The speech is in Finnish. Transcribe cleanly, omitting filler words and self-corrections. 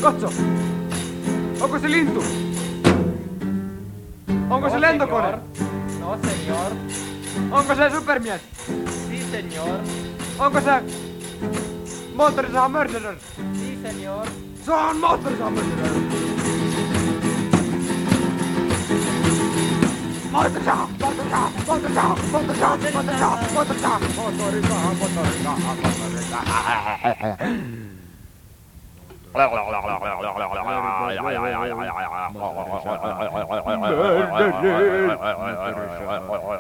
Katso! Onko se lintu? Onko se lentokone? No, señor. Onko se supermies? Sí, señor. Onko se moottorisaha Mercedes? Sí, señor. Se on moottorisaha Mercedes! Moottorisaha! Moottorisaha! Moottorisaha! Moottorisaha! Moottorisaha! Moottorisaha! Moottorisaha! Moottorisaha!